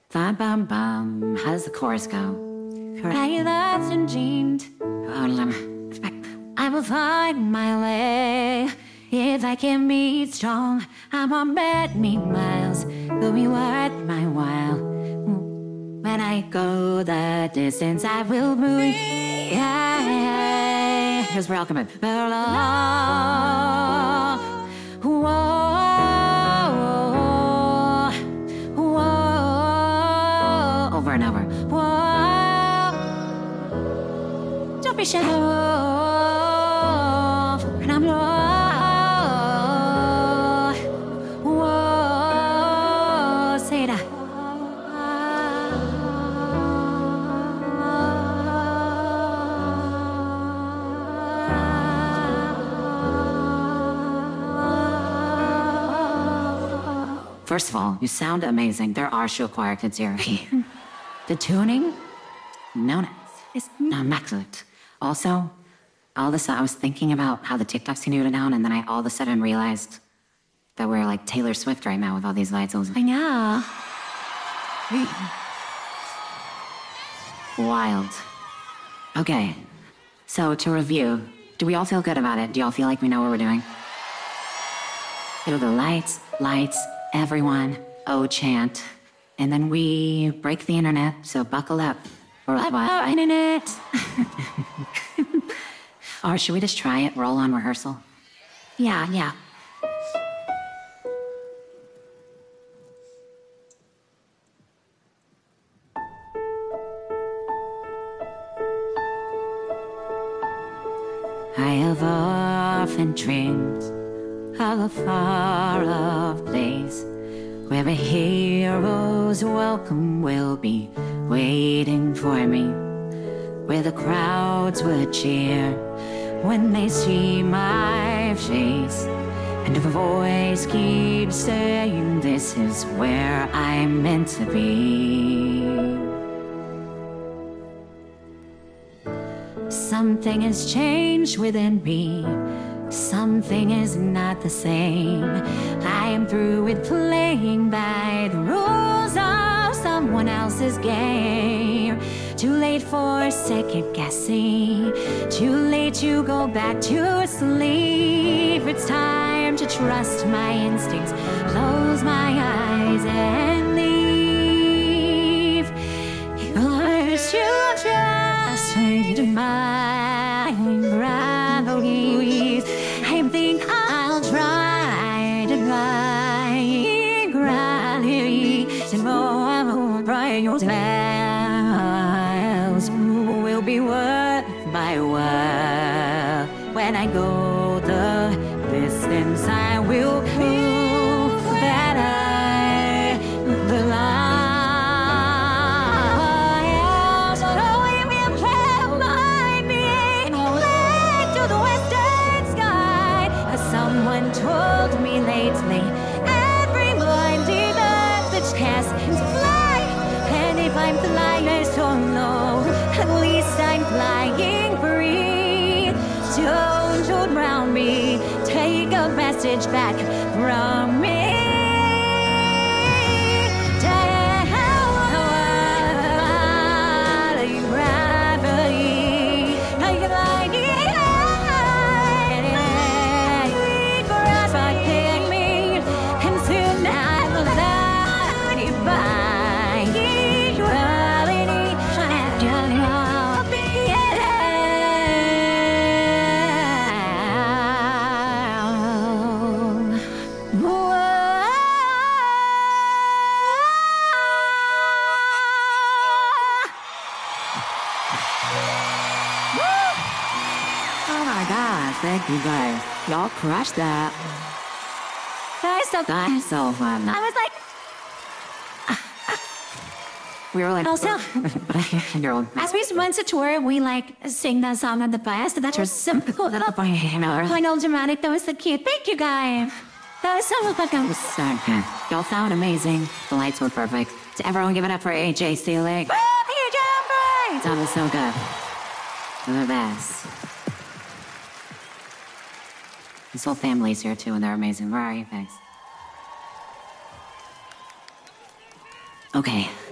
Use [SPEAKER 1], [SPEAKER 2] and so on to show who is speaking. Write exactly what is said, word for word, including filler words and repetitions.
[SPEAKER 1] Bum bum bum. How does the chorus go? I that's enchained. I will find my way. If I can be strong, I'm on many miles. Will be worth my while. When I go the distance, I will move. Yeah. Here's where I'll come in. Whoa. Over and over. Whoa. Don't be shy. And I'm low. Whoa. Say that. First of all, you sound amazing. There are show choir kids here. The tuning, no, no, it's not immaculate. Also, all of a sudden, I was thinking about how the TikToks can do it down, and then I all of a sudden realized that we're like Taylor Swift right now with all these lights. I was like, I know. Wild. Okay, so to review, do we all feel good about it? Do y'all feel like we know what we're doing? It'll go lights, lights, everyone, oh chant. And then we break the internet, so buckle up. We're like, wow, internet. Or should we just try it, roll on rehearsal? Yeah, yeah. I have often dreamed of a far-off place where a hero's welcome will be waiting for me, where the crowds would cheer when they see my face, and a voice keeps saying this is where I'm meant to be. Something has changed within me. Something is not the same. I am through with playing by the rules of someone else's game. Too late for second guessing. Too late to go back to sleep. It's time to trust my instincts. Close my eyes and leave. Yours you trust into my gravity. I think I'll try to buy gravity. And more bright your smiles will be worth my while. When I go the distance, I will prove that I belong. So don't leave me a plan behind me. Led to the western sky. As someone told me lately, everyone deserves a chance to fly. And if I'm flying so low, at least I'm flying free. Don't drown me, take a message back from me. Thank you guys. Y'all crushed that. That is so, that is so fun. I was like, we were like, also, as we went to tour, we like sing that song at the best. That was simple little final dramatic. That was so cute. Thank you guys. That was so fucking so good. Y'all sound amazing. The lights were perfect. To everyone, give it up for A J Seelig. That was so good. The best. This whole family's here too, and they're amazing. Where are you guys? Okay.